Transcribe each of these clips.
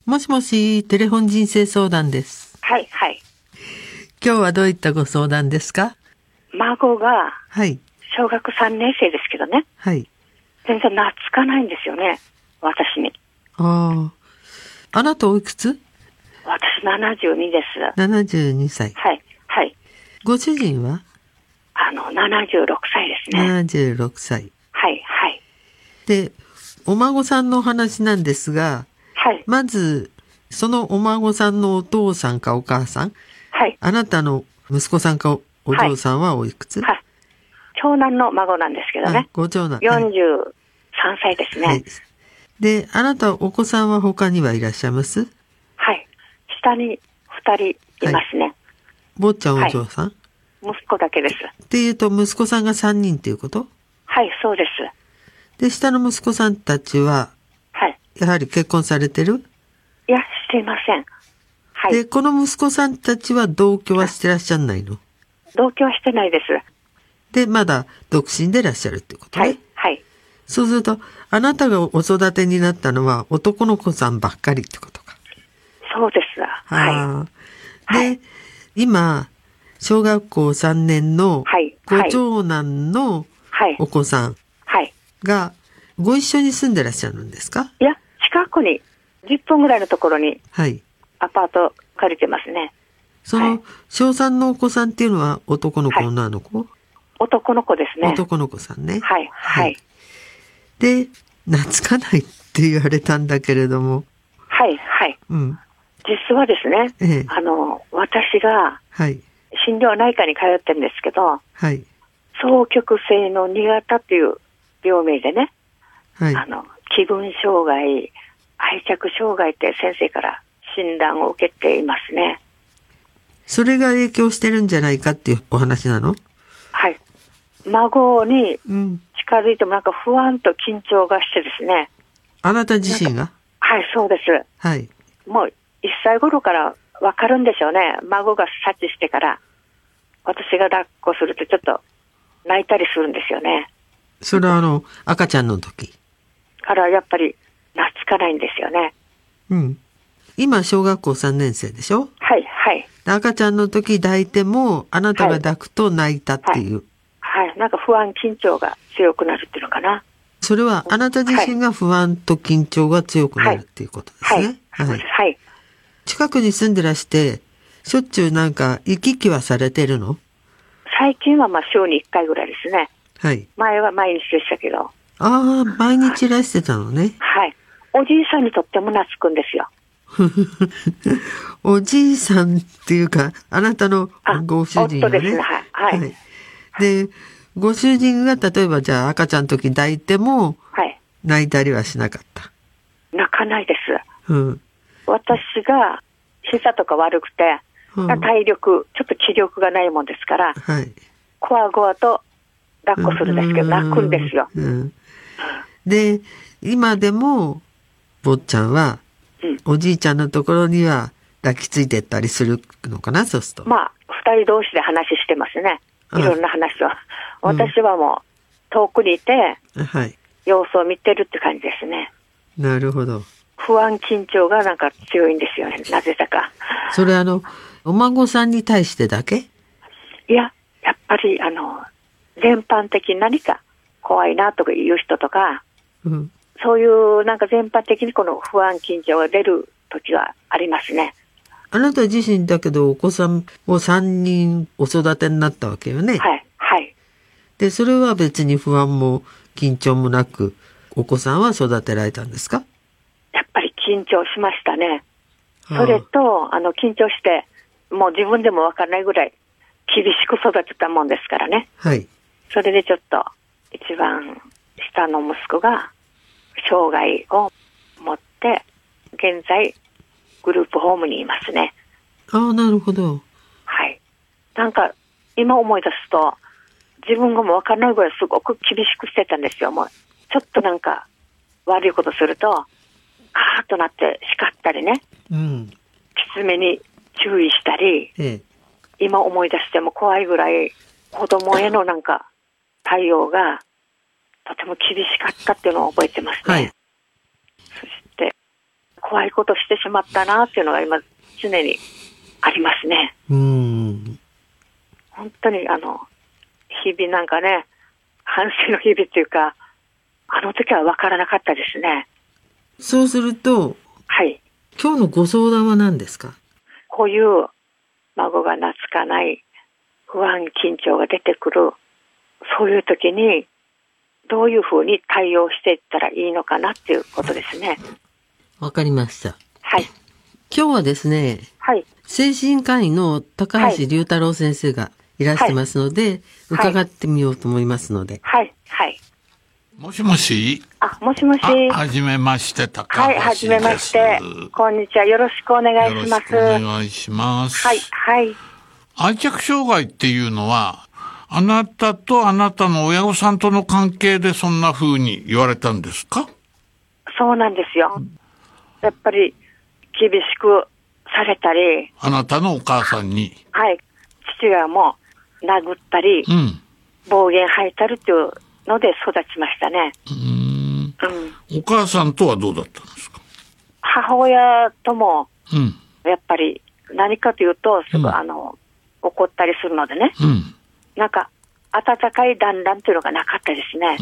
もしもし、テレフォン人生相談です。 はい、はい。 今日はどういったご相談ですか？ 孫が、 はい。 小学3年生ですけどね。 はい。 全然懐かないんですよね、私に。 ああ。あなたおいくつ？ 私72です。 72歳。 はい、はい。 ご主人は 76歳ですね。 76歳。 はい、はい。 で、お孫さんの話なんですが、 はい。 まず、そのお孫さんのお父さんかお母さん、 はい。 あなたの息子さんかお嬢さんはおいくつ？ はい。長男の孫なんですけどね。 ご長男。 43歳ですね。 はい。で、あなたお子さんは他にはいらっしゃいます？ はい。下に2人いますね。 坊ちゃんお嬢さん、 息子だけです。 っていうと息子さんが3人っていうこと？ はい、そうです。 で、下の息子さんたちは、 はい。 やはり結婚されてる？ いや、していません。はい。 で、この息子さんたちは同居はしてらっしゃらないの？ 同居はしてないです。 で、まだ独身でいらっしゃるっていうことね。 はい、はい。 そうすると、あなたがお育てになったのは男の子さんばっかりってことか。 そうです。はい。 で、 はい、 今、小学校3年のご長男のお子さんがご一緒に住んでらっしゃるんですか？ いや、近くに10分ぐらいのところにアパート借りてますね。 その小3のお子さんっていうのは男の子、女の子？ 男の子ですね。 男の子さんね。 はい、はい。 で、懐かないって言われたんだけれども。 はい、はい。 うん。 実はですね、私が心療内科に通ってるんですけど、 はい。 双極性の2型という病名でね、 はい。 気分障害、愛着障害って先生から診断を受けていますね。 それが影響してるんじゃないかっていうお話なの？ はい。孫に近づいてもなんか不安と緊張がしてですね。 あなた自身が？ はい、そうです。 はい。 もう1歳頃からわかるんでしょうね。孫が察知してから、私が抱っこするとちょっと泣いたりするんですよね。 それは赤ちゃんの時からやっぱり懐かないんですよね。 うん。今小学校3年生でしょ？ はい、はい。 赤ちゃんの時抱いてもあなたが抱くと泣いたっていう。 はい。なんか不安緊張が強くなるっていうのかな。 それはあなた自身が不安と緊張が強くなるっていうことですね。 はい。はい。 近くに住んでらして、しょっちゅうなんか行き来はされてるの？ 最近は週に1回ぐらいですね。 はい。 前は毎日でしたけど。ああ、毎日いらしてたのね。 はい。おじいさんにとっても懐くんですよ。 おじいさんっていうか、あなたのご主人よね。 夫ですね。はい。 で、ご主人が例えばじゃあ赤ちゃんの時抱いても、泣いたりはしなかった？ 泣かないです。 うん。 私が膝とか悪くて、体力、ちょっと気力がないもんですから、こわごわと抱っこするんですけど、泣くんですよ。 で、今でも、坊ちゃんは、おじいちゃんのところには抱きついてったりするのかな、そうすると。 二人同士で話してますね。いろんな話を。私はもう遠くにいて、様子を見てるって感じですね。 なるほど。 不安緊張がなんか強いんですよね。なぜだか。 それお孫さんに対してだけ？ いや、やっぱり全般的に何か怖いなとか言う人とか、そういうなんか全般的にこの不安緊張が出る時はありますね。 あなた自身だけどお子さんを3人お育てになったわけよね。 はい。はい。 で、それは別に不安も緊張もなく、お子さんは育てられたんですか？ やっぱり緊張しましたね。それと、緊張して、もう自分でもわからないぐらい厳しく育てたもんですからね。 はい。 それでちょっと、一番下の息子が、障害を持って、現在、グループホームにいますね。 ああ、なるほど。 はい。なんか、今思い出すと、自分がもうわからないぐらいすごく厳しくしてたんですよ。もう、ちょっとなんか、悪いことすると、カーッとなって叱ったりね。きつめに注意したり、今思い出しても怖いぐらい、子供へのなんか、対応が、とても厳しかったっていうのを覚えてますね。そして、 怖いことしてしまったなっていうのが今常にありますね。本当に日々なんかね、反省の日々っていうか、あの時は分からなかったですね。 そうすると、 はい。 今日のご相談は何ですか？ こういう孫が懐かない、不安、緊張が出てくる、そういう時にどういうふうに対応していったらいいのかなっていうことですね。 わかりました。 はい。 今日はですね、 はい。 精神科医の高橋隆太郎先生がいらしてますので、伺ってみようと思いますので。 はい。はい。 もしもし。 もしもし。 はじめまして、高橋です。はい、 はじめまして。こんにちは。よろしくお願いします。 よろしくお願いします。 はい、はい。 愛着障害っていうのは、あなたとあなたの親御さんとの関係でそんな風に言われたんですか？ そうなんですよ。やっぱり厳しくされたり。 あなたのお母さんに。 はい。父がもう殴ったり、暴言吐いたりっていうので育ちましたね。 お母さんとはどうだったんですか？ 母親とも、やっぱり何かというと、すぐ怒ったりするのでね。なんか、温かい団らんっていうのがなかったですね。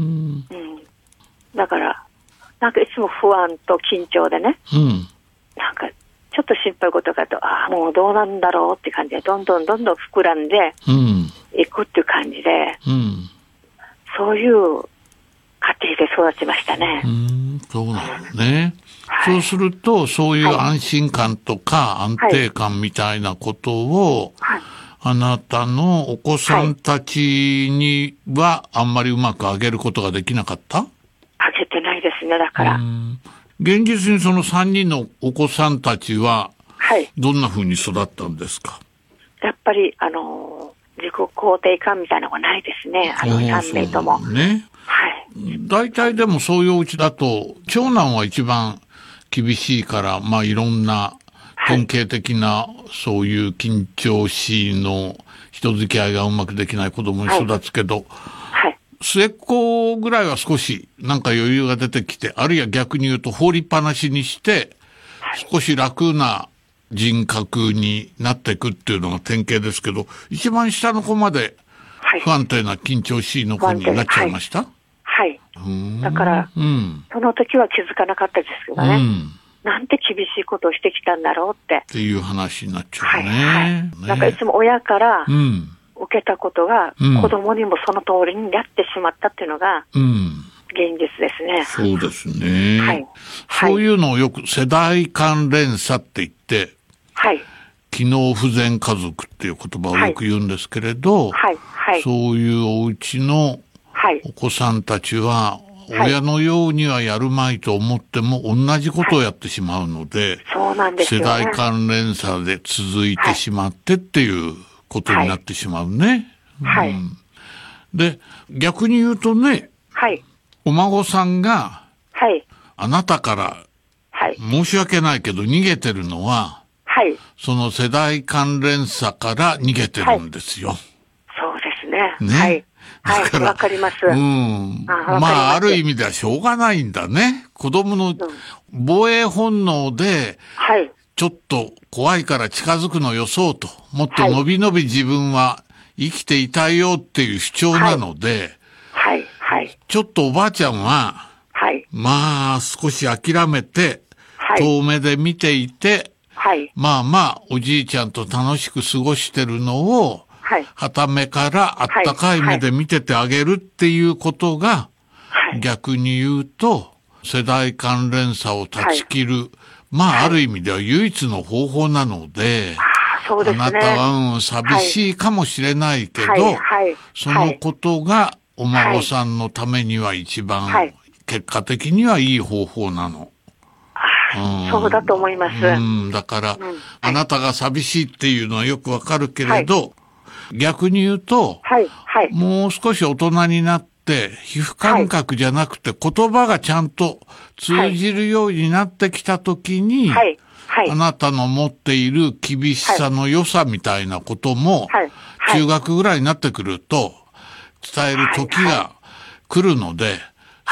だから、なんかいつも不安と緊張でね。なんか、ちょっと心配事があると、もうどうなんだろうって感じで、どんどん膨らんで、いくっていう感じで、そういう家庭で育ちましたね。 そうなのね。そうすると、そういう安心感とか安定感みたいなことを、あなたのお子さんたちにはあんまりうまくあげることができなかった？ あげてないですね、だから。 現実にその3人のお子さんたちは、どんな風に育ったんですか？ やっぱり、自己肯定感みたいなのがないですね、3名とも。 ね。大体でもそういうお家だと、長男は一番厳しいから、いろんな典型的なそういう緊張しいの人付き合いがうまくできない子供に育つけど、末っ子ぐらいは少しなんか余裕が出てきて、あるいは逆に言うと放りっぱなしにして、少し楽な人格になっていくっていうのが典型ですけど、一番下の子まで不安定な緊張しいの子になっちゃいました？ はい。だから、その時は気づかなかったですけどね。なんて厳しいことをしてきたんだろうって。 っていう話になっちゃうね。 なんかいつも親から受けたことが、子供にもその通りにやってしまったっていうのが、現実ですね。 そうですね。そういうのをよく世代間連鎖って言って、機能不全家族っていう言葉をよく言うんですけれど、そういうお家のお子さんたちは、親のようにはやるまいと思っても同じことをやってしまうので、世代間連鎖で続いてしまってっていうことになってしまうね。で、逆に言うとね、お孫さんが、あなたから申し訳ないけど逃げてるのは、その世代間連鎖から逃げてるんですよ。 そうですね。 ね。だから、 わかります。 ある意味ではしょうがないんだね。子供の防衛本能で、ちょっと怖いから近づくのよそうと、もっとのびのび自分は生きていたいよっていう主張なので、ちょっとおばあちゃんは、少し諦めて、遠目で見ていて、おじいちゃんと楽しく過ごしてるのを、傍目からあったかい目で見ててあげるっていうことが、逆に言うと、世代間連鎖を断ち切る、ある意味では唯一の方法なので、あなたは、寂しいかもしれないけど、そのことがお孫さんのためには一番、結果的にはいい方法なの。 そうだと思います。 だから、あなたが寂しいっていうのはよくわかるけれど、逆に言うと、もう少し大人になって、皮膚感覚じゃなくて言葉がちゃんと通じるようになってきたときに、あなたの持っている厳しさの良さみたいなことも、中学ぐらいになってくると、伝える時が来るので、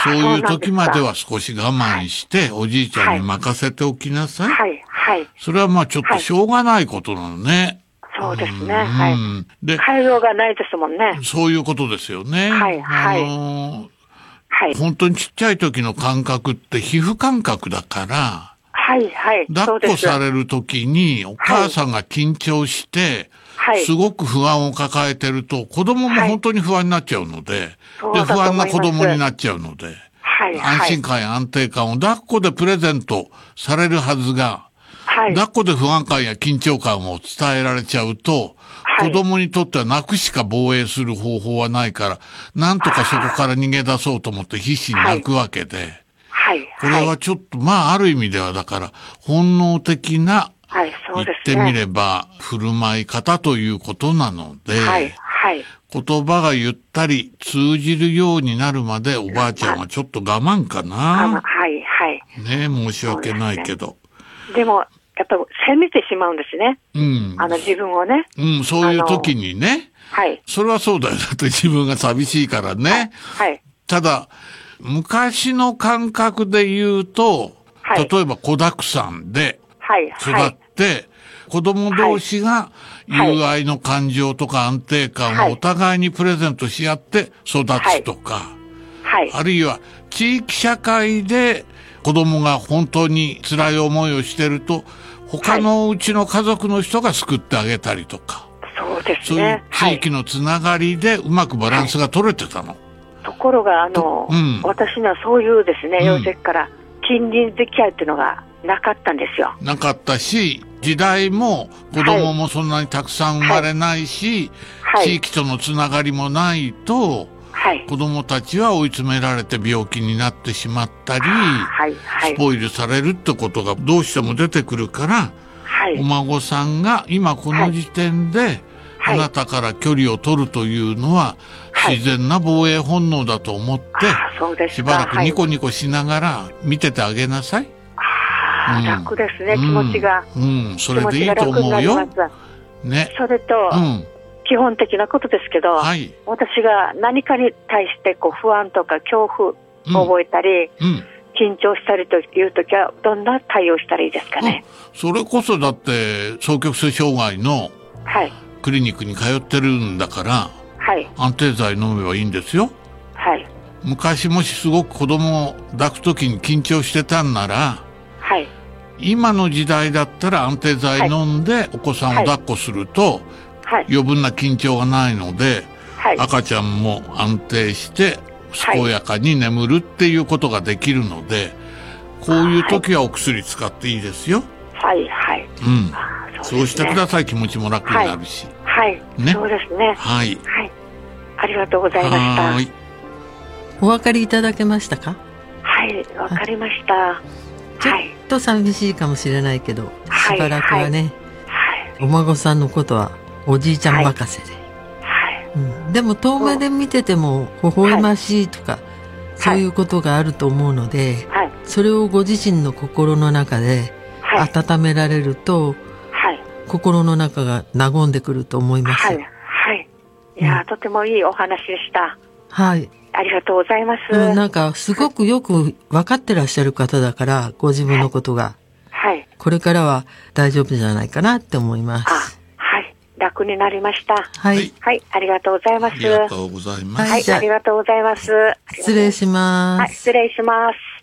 そういう時までは少し我慢して、おじいちゃんに任せておきなさい。 はい。はい。 それはまあちょっとしょうがないことなのね。 そうですね。はい。で、変えようがないですもんね。 そういうことですよね。 はい。はい。 はい。本当にちっちゃい時の感覚って皮膚感覚だから、 はい。はい。 抱っこされる時にお母さんが緊張して、はい、すごく不安を抱えてると、子供も本当に不安になっちゃうので、で、不安な子供になっちゃうので、はい、安心感や安定感を抱っこでプレゼントされるはずが、はい、抱っこで不安感や緊張感を伝えられちゃうと、はい、子供にとっては泣くしか防衛する方法はないから、なんとかそこから逃げ出そうと思って必死に泣くわけで、はい、これはちょっと、まあある意味ではだから、本能的な、はい、そうですね。言ってみれば、振る舞い方ということなので、はい、はい。言葉がゆったり通じるようになるまでおばあちゃんはちょっと我慢かな。 はい、はい。 ねえ、申し訳ないけど。 でも、やっぱ責めてしまうんですね。うん。自分をね。 うん、そういう時にね。はい。それはそうだよ。だって自分が寂しいからね。はい。はい、ただ、昔の感覚で言うと、はい、例えば子だくさんで、育って、子供同士が友愛の感情とか安定感をお互いにプレゼントし合って育つとか、あるいは地域社会で子供が本当に辛い思いをしてると、他のうちの家族の人が救ってあげたりとか、 そうですね。 そういう地域のつながりでうまくバランスが取れてたの。 ところが、私にはそういうですね、幼児から近隣付き合いっていうのがなかったんですよ。 なかったし、時代も子供もそんなにたくさん生まれないし、地域とのつながりもないと、子供たちは追い詰められて病気になってしまったり、スポイルされるってことがどうしても出てくるから、お孫さんが今この時点で、あなたから距離を取るというのは、自然な防衛本能だと思って、しばらくニコニコしながら見ててあげなさい。 楽ですね、気持ちが。 それでいいと思うよ。 ね。それと、基本的なことですけど、私が何かに対して不安とか恐怖を覚えたり、緊張したりというときは、どんな対応したらいいですかね。 それこそだって、双極性障害のクリニックに通ってるんだから、安定剤飲めばいいんですよ。昔もしすごく子供を抱くときに緊張してたんなら、今の時代だったら安定剤飲んでお子さんを抱っこすると、余分な緊張がないので、赤ちゃんも安定して健やかに眠るっていうことができるので、こういう時はお薬使っていいですよ。そうしてください。気持ちも楽になるし。 そうですね。ありがとうございました。 お分かりいただけましたか？ わかりました。 ちょっと寂しいかもしれないけど、しばらくはね、お孫さんのことはおじいちゃん任せで。でも遠目で見てても微笑ましいとか、そういうことがあると思うので、それをご自身の心の中で温められると、心の中が和んでくると思います。 いや、とてもいいお話でした。ありがとうございます。 なんかすごくよく分かってらっしゃる方だから、ご自分のことが、これからは大丈夫じゃないかなって思います。 楽になりました。ありがとうございます。 ありがとうございます。 ありがとうございます。 失礼します。 失礼します。